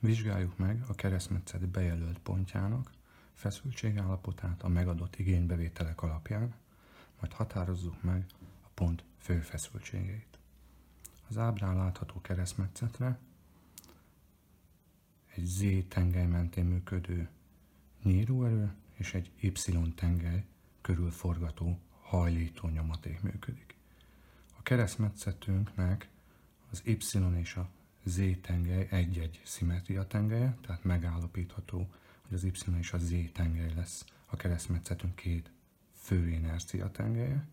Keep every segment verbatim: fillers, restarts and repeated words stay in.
Vizsgáljuk meg a keresztmetszet bejelölt pontjának feszültségállapotát a megadott igénybevételek alapján, majd határozzuk meg a pont fő feszültségeit. Az ábrán látható keresztmetszetre egy Z tengely mentén működő nyíróerő és egy Y tengely körül forgató hajlító nyomaték működik. A keresztmetszetünknek az Y és a Z tengely egy-egy szimmetria tengelye, tehát megállapítható, hogy az Y és a Z tengely lesz a keresztmetszetünk két fő inercia tengelye.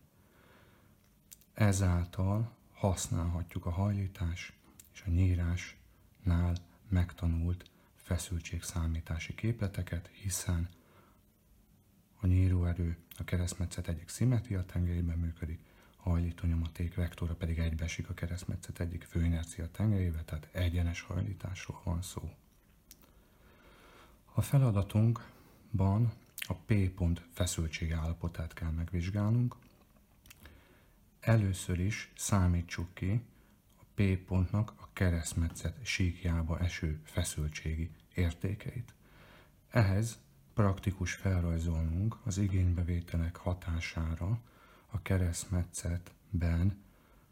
Ezáltal használhatjuk a hajlítás és a nyírásnál megtanult feszültségszámítási képleteket, hiszen a nyíróerő a keresztmetszet egyik szimmetria tengelyében működik, a hajlító nyomaték vektora pedig egybeesik a keresztmetszet egyik főinercia tengelyével, tehát egyenes hajlításról van szó. A feladatunkban a P pont feszültségállapotát kell megvizsgálnunk. Először is számítsuk ki a P pontnak a keresztmetszet síkjába eső feszültségi értékeit. Ehhez praktikus felrajzolnunk az igénybevételek hatására a keresztmetszetben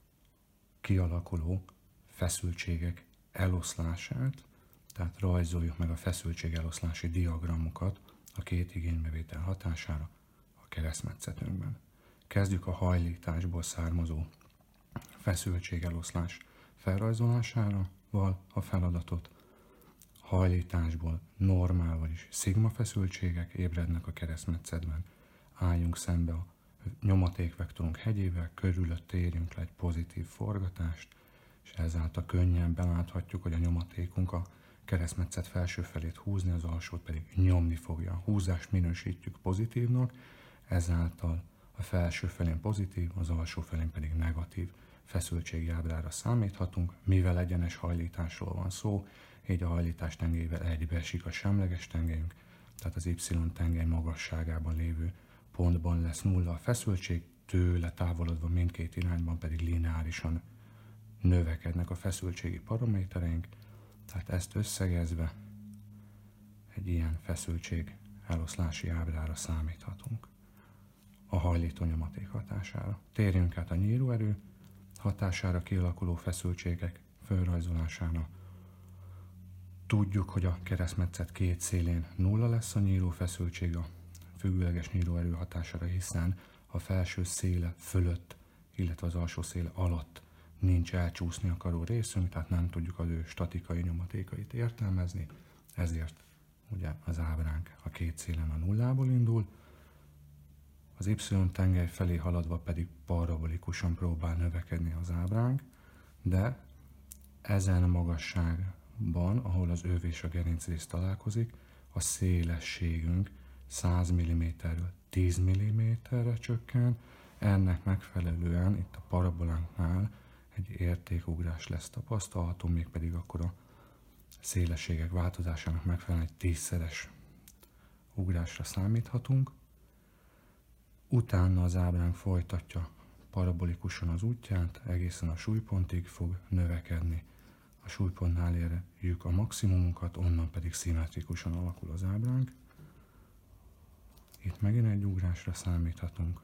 kialakuló feszültségek eloszlását, tehát rajzoljuk meg a feszültségeloszlási diagramokat a két igénybevétel hatására a keresztmetszetünkben. Kezdjük a hajlításból származó feszültségeloszlás felrajzolására a feladatot. Hajlításból normál, vagyis szigma feszültségek ébrednek a keresztmetszetben. Álljunk szembe a nyomatékvektorunk hegyével, körülött érjünk le egy pozitív forgatást, és ezáltal könnyen beláthatjuk, hogy a nyomatékunk a keresztmetszet felső felét húzni, az alsót pedig nyomni fogja. A húzást minősítjük pozitívnak, ezáltal a felső felén pozitív, az alsó felén pedig negatív feszültségjábrára számíthatunk, mivel egyenes hajlításról van szó, így a hajlítás tengelyével egybeesik a semleges tengelyünk, tehát az Y tengely magasságában lévő pontban lesz nulla a feszültség, tőle távolodva mindkét irányban pedig lineárisan növekednek a feszültségi paramétereink, tehát ezt összegezve egy ilyen feszültség eloszlási ábrára számíthatunk a hajlító nyomaték hatására. Térjünk át a nyíróerő hatására kialakuló feszültségek fölrajzolására. Tudjuk, hogy a keresztmetszet két szélén nulla lesz a nyíró feszültség a függőleges nyíróerő hatására, hiszen a felső széle fölött, illetve az alsó széle alatt nincs elcsúszni akaró részünk, tehát nem tudjuk az ő statikai nyomatékait értelmezni, ezért ugye az ábránk a két szélen a nullából indul, az Y tengely felé haladva pedig parabolikusan próbál növekedni az ábránk, de ezen a magasságban, ahol az öv és a gerincrész találkozik, a szélességünk száz milliméterről tíz milliméterre csökken, ennek megfelelően itt a parabolánknál egy értékugrás lesz tapasztalható, mégpedig akkor a szélességek változásának megfelelően egy tízszeres ugrásra számíthatunk. Utána az ábránk folytatja parabolikusan az útját, egészen a súlypontig fog növekedni. A súlypontnál érjük a maximumunkat, onnan pedig szimmetrikusan alakul az ábránk. Itt megint egy ugrásra számíthatunk,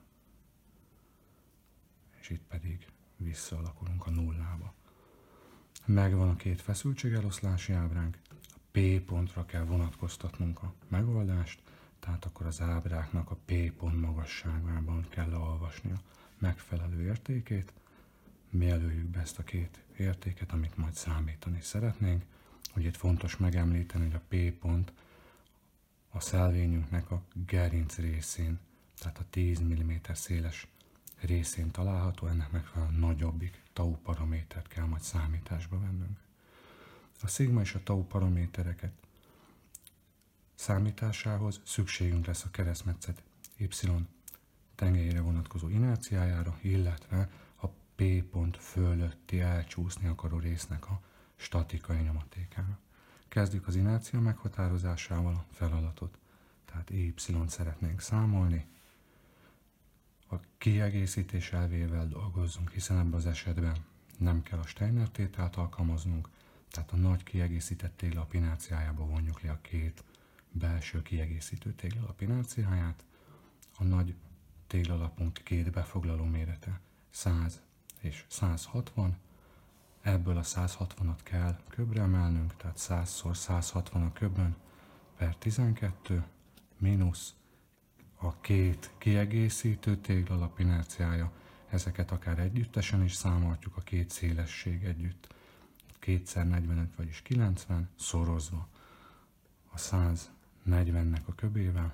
és itt pedig visszaalakulunk a nullába. Megvan a két feszültségeloszlási ábránk, a P pontra kell vonatkoztatnunk a megoldást, tehát akkor az ábráknak a P pont magasságában kell leolvasni a megfelelő értékét. Mielőjük be ezt a két értéket, amit majd számítani szeretnénk. Ugye itt fontos megemlíteni, hogy a P pont a szelvényünknek a gerinc részén, tehát a tíz milliméter széles részén található, ennek megfelelően nagyobbik tau paramétert kell majd számításba vennünk. A szigma és a tau paramétereket számításához szükségünk lesz a keresztmetszet Y tengelyére vonatkozó inerciájára, illetve a P pont fölötti elcsúszni akaró résznek a statikai nyomatékára. Kezdjük az inercia meghatározásával a feladatot, tehát Y-t szeretnénk számolni. A kiegészítés elvével dolgozzunk, hiszen ebben az esetben nem kell a Steiner tételt alkalmaznunk, tehát a nagy kiegészített téglalap inerciájába vonjuk le a két belső kiegészítő téglalap inerciáját. A nagy téglalapunk két befoglaló mérete száz és száz hatvan, ebből a száz hatvanat kell köbbre emelnünk, tehát százszor száz hatvan a köbön per tizenkettő, mínusz a két kiegészítő téglalap inerciája, ezeket akár együttesen is számolhatjuk, a két szélesség együtt, kétszer negyvenöt, vagyis kilencven, szorozva a száz negyvennek a köbével,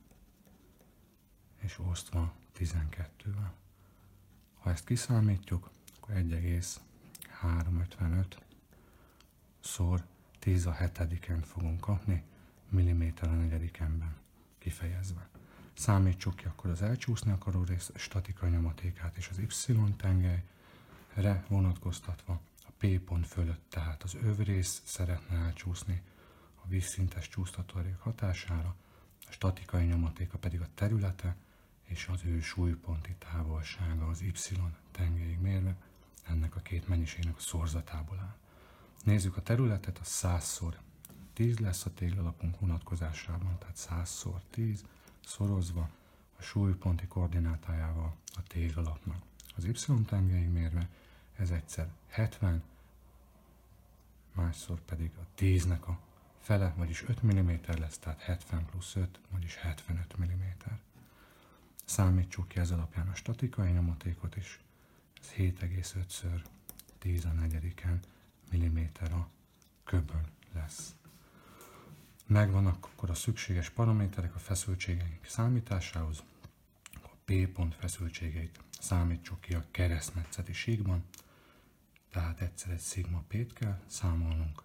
és osztva tizenkettővel. Ha ezt kiszámítjuk, akkor egy egész háromszázötvenöt szor tíz a hetediken fogunk kapni, milliméter a negyedikenben kifejezve. Számítsuk ki akkor az elcsúszni akaró rész statikai nyomatékát és az y-tengelyre vonatkoztatva a P pont fölött, tehát az övrész szeretne elcsúszni a vízszintes csúsztatóerők hatására, a statikai nyomatéka pedig a területe és az ő súlyponti távolsága az y-tengelyig mérve, ennek a két mennyiségnek a szorzatából áll. Nézzük a területet, a százszor tíz lesz a téglalapunk vonatkozásában, tehát százszor tíz szorozva a súlyponti koordinátájával a téglalapnak. Az y-tengelyig mérve ez egyszer hetven, másszor pedig a tíznek a fele, vagyis öt milliméter lesz, tehát hetven plusz öt, vagyis hetvenöt milliméter. Számítsuk ki ez alapján a statikai nyomatékot is, ez hét egész ötször tíz a negyediken milliméter a köbön lesz. Megvan akkor a szükséges paraméterek a feszültségeink számításához. A P pont feszültségeit számítsuk ki a keresztmetszeti síkban, tehát egyszer egy szigma P-t kell számolnunk.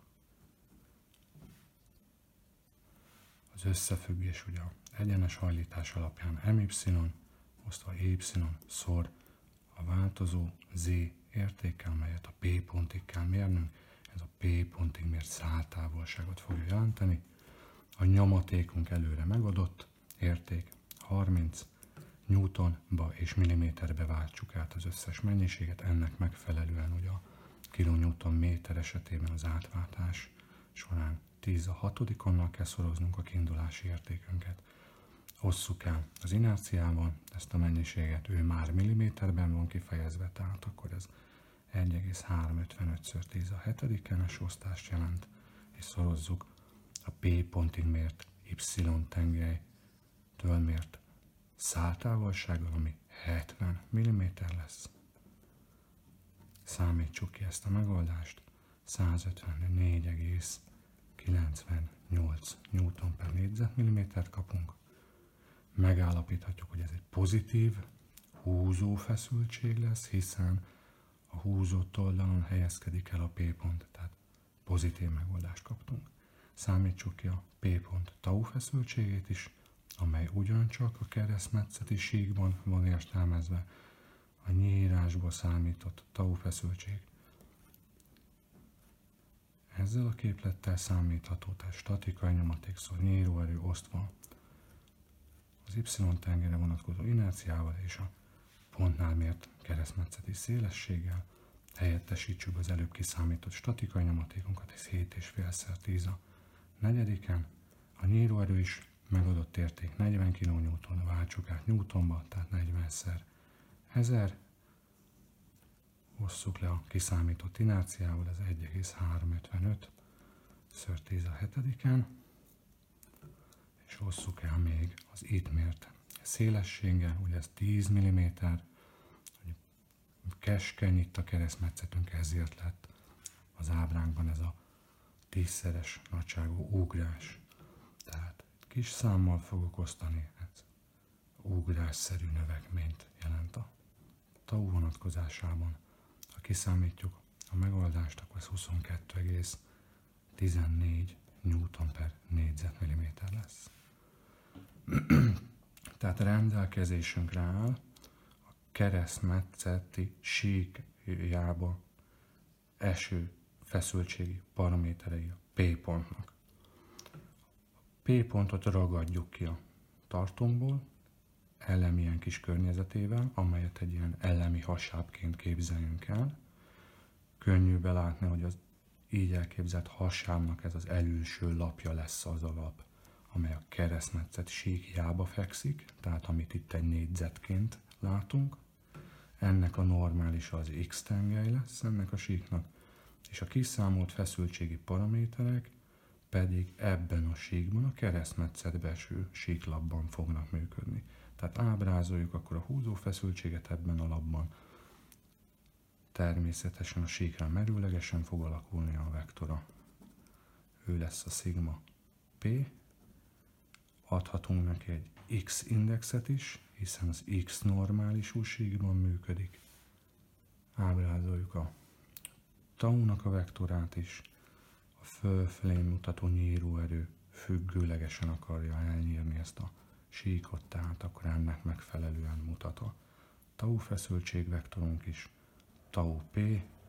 Az összefüggés ugye a egyenes hajlítás alapján em y osztva e y szor a változó z értékkel, melyet a P pontig kell mérnünk. Ez a P pontig mért száltávolságot fogja jelenteni. A nyomatékunk előre megadott érték harminc newtonba és milliméterbe váltsuk át az összes mennyiséget, ennek megfelelően ugye a kilonewton méter esetében az átváltás során tíz a hatodikonnal kell szoroznunk a kiindulási értékünket. Osszuk el az inerciával, ezt a mennyiséget ő már milliméterben van kifejezve, tehát akkor ez egy egész háromszázötvenötször tíz a hetedikenes osztást jelent, és szorozzuk a P pontig mért y-tengelytől mért száltávolsággal, ami hetven milliméter lesz. Számítsuk ki ezt a megoldást, százötvennégy egész kilencvennyolc newton per négyzetmillimétert kapunk. Megállapíthatjuk, hogy ez egy pozitív húzó feszültség lesz, hiszen a húzott oldalon helyezkedik el a P pont, tehát pozitív megoldást kaptunk. Számítsuk ki a P pont tau feszültségét is, amely ugyancsak a keresztmetszeti síkban van értelmezve. A nyírásból számított tau feszültség ezzel a képlettel számítható, tehát statikai nyomatékszor nyíróerő osztva az y-tengelyre vonatkozó inerciával és a pontnál mért keresztmetszeti szélességgel. Helyettesítsük az előbb kiszámított statikai nyomatékunkat, ez hét egész ötszer tíz a negyediken. A nyíróerő is megadott érték negyven kilonewton, váltsuk át newtonba, tehát negyvenszer ezer. Osszuk le a kiszámított inerciával, ez egy egész háromszázötvenöt szor tíz a hetediken, és osszuk el még az itt mért szélességgel, ugye ez tíz milliméter, keskeny itt a keresztmetszetünk, ezért lett az ábránkban ez a tízszeres nagyságú ugrás. Tehát kis számmal fogok osztani, ez ugrásszerű növekményt jelent a tau vonatkozásában. Ha kiszámítjuk a megoldást, akkor ez huszonkettő egész tizennégy newton per négyzetmilliméter lesz. Tehát rendelkezésünkre áll a keresztmetszeti síkjába eső feszültségi paraméterei a P pontnak. A P pontot ragadjuk ki a tartónkból, elemi ilyen kis környezetével, amelyet egy ilyen elemi hasábként képzeljünk el. Könnyű belátni, hogy az így elképzelt hasábnak ez az előső lapja lesz az a lap, amely a keresztmetszet síkjába fekszik, tehát amit itt egy négyzetként látunk. Ennek a normális az X tengely lesz ennek a síknak, és a kiszámolt feszültségi paraméterek pedig ebben a síkban, a keresztmetszetbe eső síklapban fognak működni. Tehát ábrázoljuk akkor a húzó feszültséget ebben a lapban. Természetesen a síkra merőlegesen fog alakulni a vektora. Ő lesz a szigma P. Adhatunk neki egy X indexet is, hiszen az X normálisú síkban működik. Ábrázoljuk a tau-nak a vektorát is. A fölfelé mutató nyíróerő függőlegesen akarja elnyírni ezt a síkot, tehát akkor ennek megfelelően mutat a tau feszültségvektorunk is, tau P.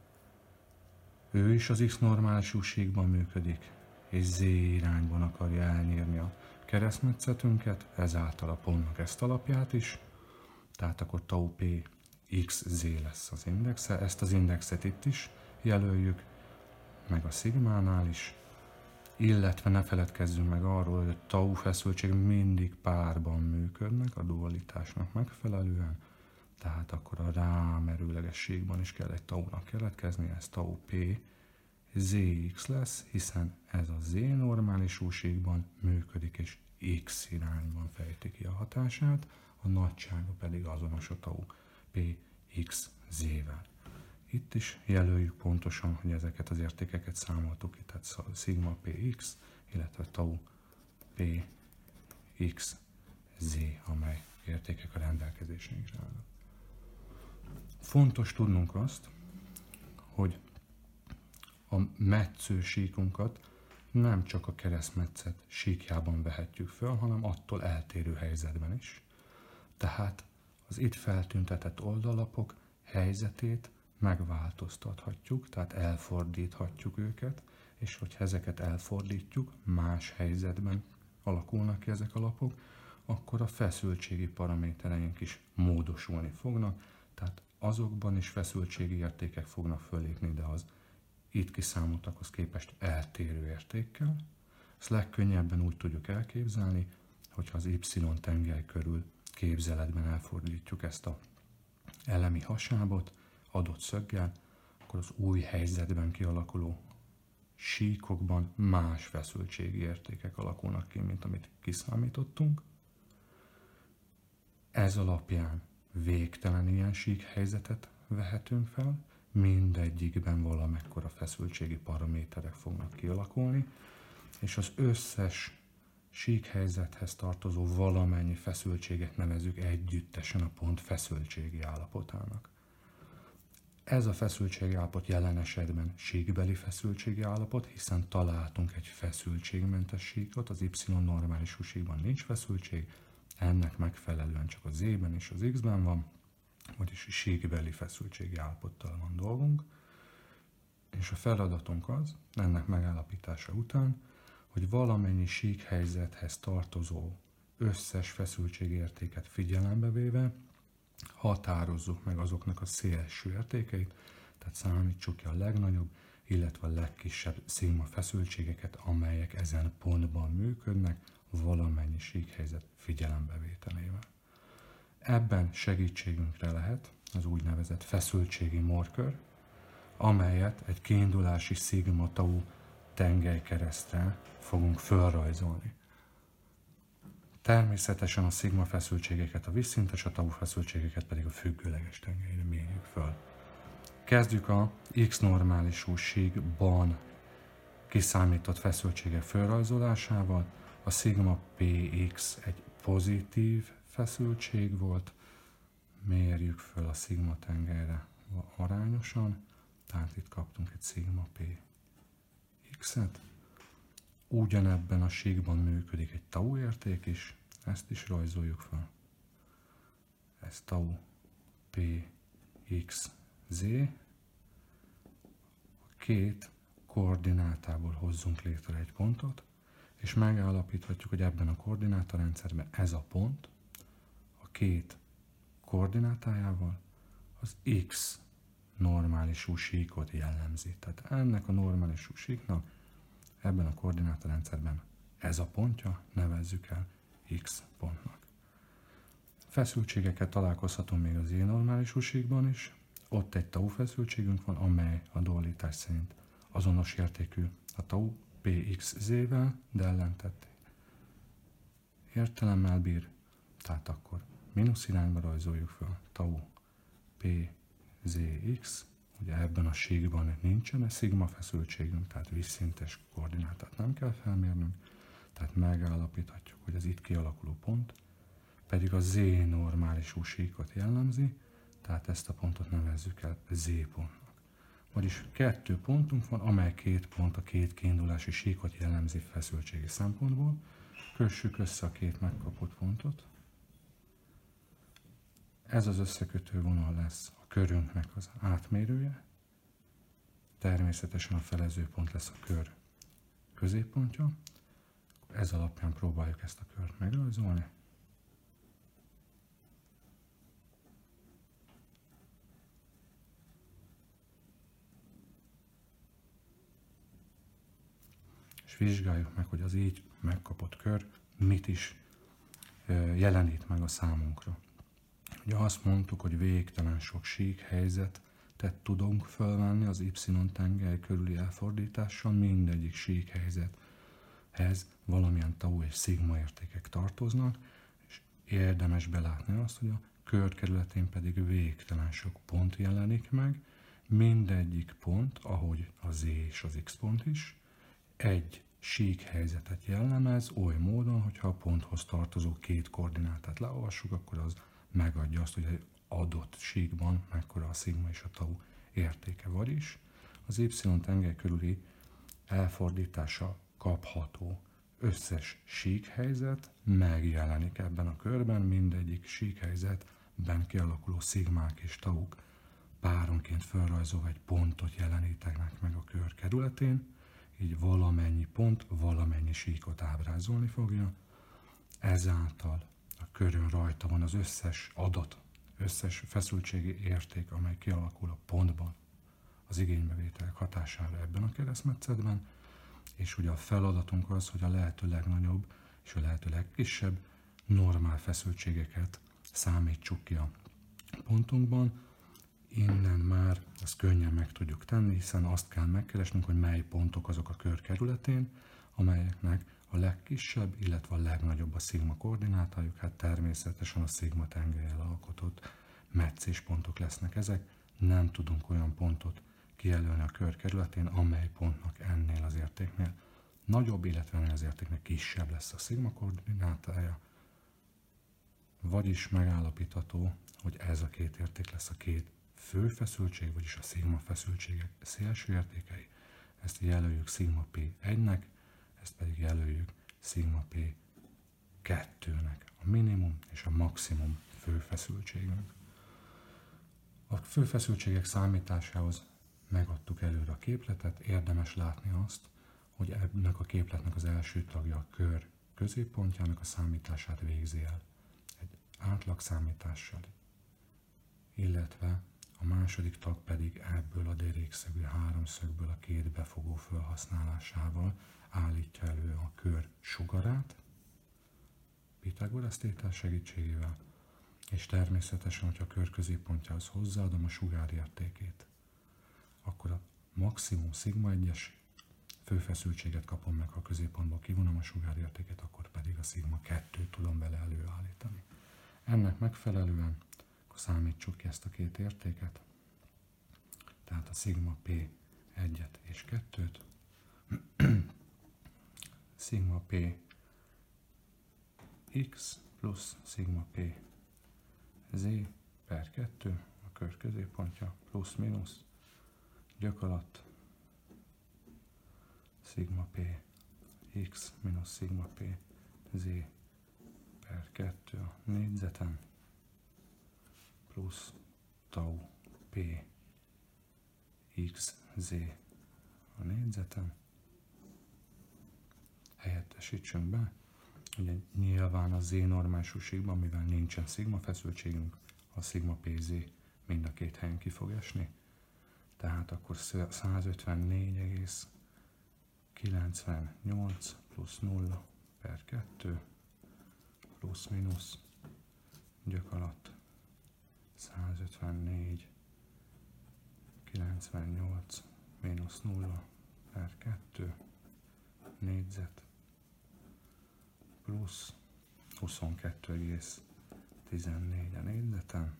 Ő is az X normálisú síkban működik, és Z irányban akarja elnyírni a keresztmetszetünket, ezáltal a pontnak ezt alapját is, tehát akkor tau P X Z lesz az indexe, ezt az indexet itt is jelöljük, meg a szigmánál is, illetve ne feledkezzünk meg arról, hogy a tau feszültség mindig párban működnek a dualitásnak megfelelően, tehát akkor a rámerőlegességben is kell egy tau-nak keletkezni, ez tau P Zx lesz, hiszen ez a Z normálisúségban működik, és X irányban fejti ki a hatását, a nagysága pedig azonos a tau P X Z-vel. Itt is jelöljük pontosan, hogy ezeket az értékeket számoltuk ki, tehát szigma Px, illetve tau Px Z, amely értékek a rendelkezésünkre állnak. Fontos tudnunk azt, hogy a metsző síkunkat nem csak a keresztmetszet síkjában vehetjük föl, hanem attól eltérő helyzetben is. Tehát az itt feltüntetett oldallapok helyzetét megváltoztathatjuk, tehát elfordíthatjuk őket, és hogyha ezeket elfordítjuk, más helyzetben alakulnak ki ezek a lapok, akkor a feszültségi paramétereink is módosulni fognak, tehát azokban is feszültségi értékek fognak fölépni, de az itt kiszámoltakhoz képest eltérő értékkel. Ezt legkönnyebben úgy tudjuk elképzelni, hogyha az Y tengely körül képzeletben elfordítjuk ezt a elemi hasábot adott szöggel, akkor az új helyzetben kialakuló síkokban más feszültségi értékek alakulnak ki, mint amit kiszámítottunk. Ez alapján végtelen ilyen sík helyzetet vehetünk fel, mindegyikben valamekkora feszültségi paraméterek fognak kialakulni, és az összes sík helyzethez tartozó valamennyi feszültséget nevezzük együttesen a pont feszültségi állapotának. Ez a feszültségi állapot jelen esetben síkbeli feszültségi állapot, hiszen találtunk egy feszültségmentes síkot, az Y normálisú síkban nincs feszültség, ennek megfelelően csak a Z-ben és az X-ben van, vagyis síkbeli feszültségi állapottal van dolgunk, és a feladatunk az, ennek megállapítása után, hogy valamennyi sík helyzethez tartozó összes feszültségértéket figyelembe véve határozzuk meg azoknak a szélső értékeit, tehát számítsuk ki a legnagyobb, illetve a legkisebb szigma feszültségeket, amelyek ezen pontban működnek, valamennyi síkhelyzet figyelembevételével. Ebben segítségünkre lehet az úgynevezett feszültségi markör, amelyet egy kiindulási szigma tau tengelykeresztre fogunk felrajzolni. Természetesen a szigma feszültségeket a vízszintes, a tau feszültségeket pedig a függőleges tengelyre mérjük föl. Kezdjük a X normálisú síkban kiszámított feszültségek felrajzolásával. A szigma Px egy pozitív feszültség volt, mérjük föl a szigma tengelyre arányosan, tehát itt kaptunk egy szigma Px-et. Ugyanebben a síkban működik egy tau érték is, ezt is rajzoljuk fel. Ez tau Pxz. A két koordinátából hozzunk létre egy pontot, és megállapíthatjuk, hogy ebben a koordinátarendszerben ez a pont a két koordinátájával az X normálisú síkot jellemzi. Tehát ennek a normálisú síknak ebben a koordinátorrendszerben ez a pontja, nevezzük el X pontnak. Feszültségeket találkozhatunk még az normálisú síkban is. Ott egy tau feszültségünk van, amely a dualitás szerint azonos értékű a tau pxz-vel, de ellentett értelemmel bír. Tehát akkor mínusz irányba rajzoljuk fel tau pzx, ugye ebben a síkban nincsen szigma feszültségünk, tehát vízszintes koordinátát nem kell felmérnünk, tehát megállapíthatjuk, hogy az itt kialakuló pont pedig a z normálisú síkot jellemzi, tehát ezt a pontot nevezzük el z pontnak. Vagyis kettő pontunk van, amely két pont a két kiindulási síkot jellemzi feszültségi szempontból. Kössük össze a két megkapott pontot. Ez az összekötő vonal lesz a körünknek az átmérője. Természetesen a felező pont lesz a kör középpontja. Ez alapján próbáljuk ezt a kört megrajzolni. És vizsgáljuk meg, hogy az így megkapott kör mit is jelenít meg a számunkra. Ugye azt mondtuk, hogy végtelen sok sík helyzetet tudunk fölvenni az y-tengely körüli elfordítással, mindegyik sík helyzethez valamilyen tau és szigma értékek tartoznak, és érdemes belátni azt, hogy a kör kerületén pedig végtelen sok pont jelenik meg, mindegyik pont, ahogy a z és az x pont is, egy sík helyzetet jellemez oly módon, hogyha a ponthoz tartozó két koordinátát leolvassuk, akkor az megadja azt, hogy egy adott síkban mekkora a szigma és a tau értéke. Vagyis az y-tengely körüli elfordítása kapható összes sík helyzet megjelenik ebben a körben, mindegyik sík helyzetben kialakuló szigmák és tauk páronként felrajzolva egy pontot jelenítenek meg a kör kerületén, így valamennyi pont valamennyi síkot ábrázolni fogja. Ezáltal a körön rajta van az összes adat, összes feszültségi érték, amely kialakul a pontban az igénybevételek hatására ebben a keresztmetszetben, és ugye a feladatunk az, hogy a lehető legnagyobb és a lehető legkisebb normál feszültségeket számítsuk ki a pontunkban. Innen már ezt könnyen meg tudjuk tenni, hiszen azt kell megkeresnünk, hogy mely pontok azok a kör kerületén, amelyeknek a legkisebb, illetve a legnagyobb a szigma koordinátájuk, hát természetesen a szigma tengellyel alkotott meccéspontok lesznek ezek. Nem tudunk olyan pontot kijelölni a kör kerületén, amely pontnak ennél az értéknél nagyobb, illetve ennél az értéknél kisebb lesz a szigma koordinátája. Vagyis megállapítható, hogy ez a két érték lesz a két fő feszültség, vagyis a szigma feszültségek szélső értékei. Ezt jelöljük szigma pé egynek, ezt pedig jelöljük szigma pé kettőnek, a minimum és a maximum főfeszültségünk. A főfeszültségek számításához megadtuk előre a képletet, érdemes látni azt, hogy ennek a képletnek az első tagja a kör középpontjának a számítását végzi el egy átlagszámítással, illetve a második tag pedig ebből a derékszögű háromszögből a két befogó felhasználásával állítja elő a kör sugarát, Pitagorasz tétel segítségével, és természetesen, hogyha a kör középpontjához hozzáadom a sugár értékét, akkor a maximum szigma egyes főfeszültséget kapom meg, ha a középpontból kivonom a sugár értékét, akkor pedig a szigma kettőt tudom vele előállítani. Ennek megfelelően akkor számítsuk ki ezt a két értéket, tehát a szigma pé egyet és kettőt, szigma p x plusz szigma p z per kettő, a kör középpontja, plusz mínusz, gyök alatt, szigma p x mínusz szigma p z per kettő a négyzeten, plusz tau p x z a négyzeten. Helyettesítsünk be, ugye nyilván a z normálisúságban, mivel nincsen szigma feszültségünk, a szigma pz mind a két helyen ki fog esni, Tehát akkor százötvennégy egész kilencvennyolc plusz nulla per kettő plusz mínusz gyök alatt százötvennégy kilencvennyolc mínusz nulla per kettő négyzet plusz huszonkettő egész tizennégy a négyzeten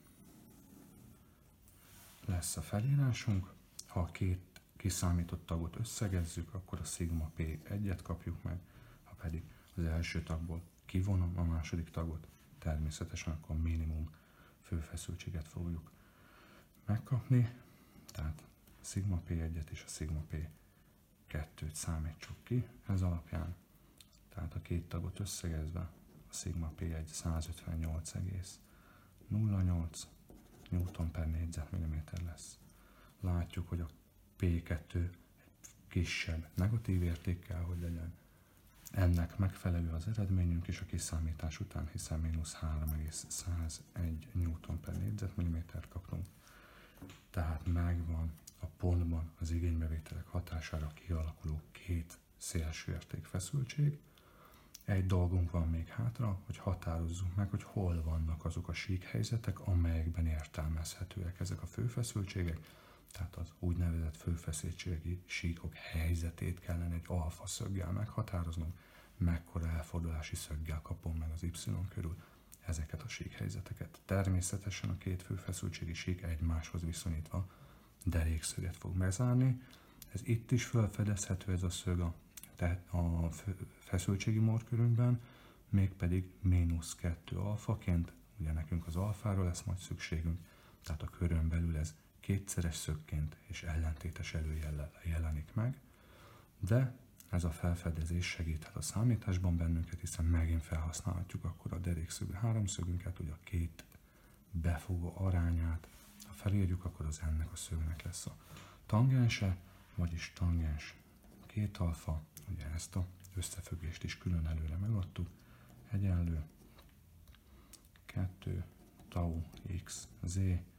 lesz a felírásunk. Ha a két kiszámított tagot összegezzük, akkor a szigma P egyet kapjuk meg, ha pedig az első tagból kivonom a második tagot, természetesen akkor minimum főfeszültséget fogjuk megkapni, tehát a szigma P egyet és a szigma P kettőt számítsuk ki ez alapján, tehát a két tagot összegezve a szigma P egy százötvennyolc egész nulla nyolc Newton per négyzetmilliméter lesz. Látjuk, hogy a P kettő kisebb negatív értékkel, hogy legyen. Ennek megfelelő az eredményünk is a kiszámítás után, hiszen mínusz három egész százegy Newton per négyzetmilliméter kaptunk. Tehát megvan a pontban az igénybevételek hatására kialakuló két szélső érték feszültség. Egy dolgunk van még hátra, hogy határozzuk meg, hogy hol vannak azok a síkhelyzetek, amelyekben értelmezhetőek ezek a főfeszültségek. Tehát az úgynevezett főfeszültségi síkok helyzetét kellene egy alfa szöggel meghatároznunk, mekkora elfordulási szöggel kapom meg az Y körül ezeket a síkhelyzeteket. Természetesen a két főfeszültségi sík egymáshoz viszonyítva derékszöget fog bezárni. Ez itt is felfedezhető ez a szög a, a feszültségi morkörünkben, mégpedig mínusz kettő alfaként, ugye nekünk az alfára lesz majd szükségünk, tehát a körön belül ez kétszeres szögként és ellentétes előjellel jelenik meg, de ez a felfedezés segíthet a számításban bennünket, hiszen megint felhasználhatjuk akkor a derékszögű háromszögünket, hogy a két befogó arányát, ha felírjuk, akkor az ennek a szögnek lesz a tangense, vagyis tangens két alfa, ugye ezt a összefüggést is külön előre megadtuk, egyenlő kettő tau x z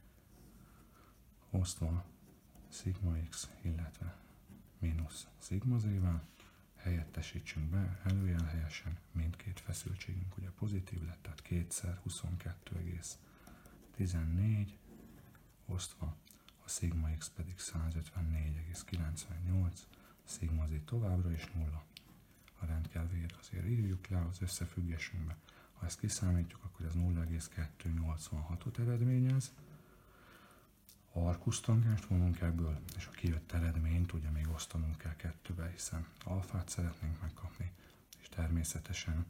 osztva szigma x, illetve mínusz szigma z-vel, helyettesítsünk be előjel helyesen, mindkét feszültségünk ugye pozitív lett, tehát kétszer huszonkettő egész tizennégy osztva a szigma x pedig százötvennégy egész kilencvennyolc, szigma z továbbra is nulla. A rendkelvére azért írjuk le az összefüggésünkbe. Ha ezt kiszámítjuk, akkor ez nulla egész kétszáznyolcvanhatot eredményez. Arkusztangenst vonunk ebből, és a kijött eredményt ugye még osztanunk kell kettőbe, hiszen alfát szeretnénk megkapni, és természetesen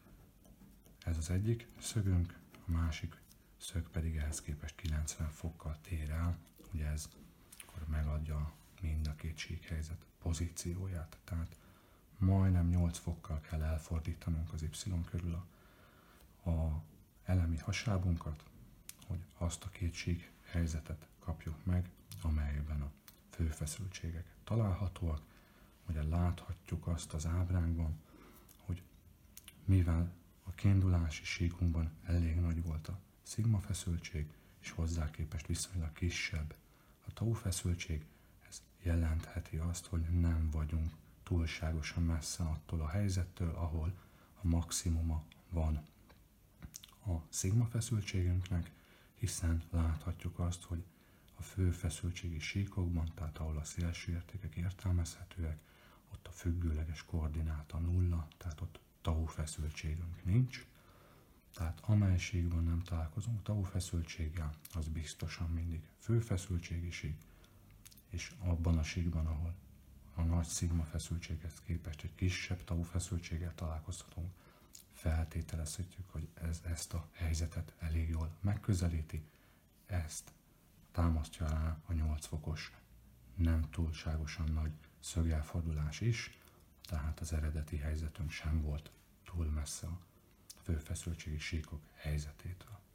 ez az egyik szögünk, a másik szög pedig ehhez képest kilencven fokkal tér el, ugye ez akkor megadja mind a két síkhelyzet pozícióját, tehát majdnem nyolc fokkal kell elfordítanunk az Y körül a, a elemi hasábunkat, hogy azt a két sík helyzetet kapjuk meg, amelyben a főfeszültségek találhatóak. Ugye láthatjuk azt az ábránkban, hogy mivel a kiindulási síkunkban elég nagy volt a szigma feszültség, és hozzá képest viszonylag kisebb a tau feszültség, ez jelentheti azt, hogy nem vagyunk túlságosan messze attól a helyzettől, ahol a maximuma van a szigma feszültségünknek, hiszen láthatjuk azt, hogy a fő feszültségi síkokban, tehát ahol a szélső értékek értelmezhetőek, ott a függőleges koordináta nulla, tehát ott tau feszültségünk nincs. Tehát amely síkban nem találkozunk tau feszültséggel, az biztosan mindig fő feszültségi sík, és abban a síkban, ahol a nagy szigma feszültséghez képest egy kisebb tau feszültséggel találkozhatunk, feltételezhetjük, hogy ez ezt a helyzetet elég jól megközelíti, ezt támasztja rá a nyolc fokos, nem túlságosan nagy szögelfordulás is, tehát az eredeti helyzetünk sem volt túl messze a főfeszültségi síkok helyzetétől.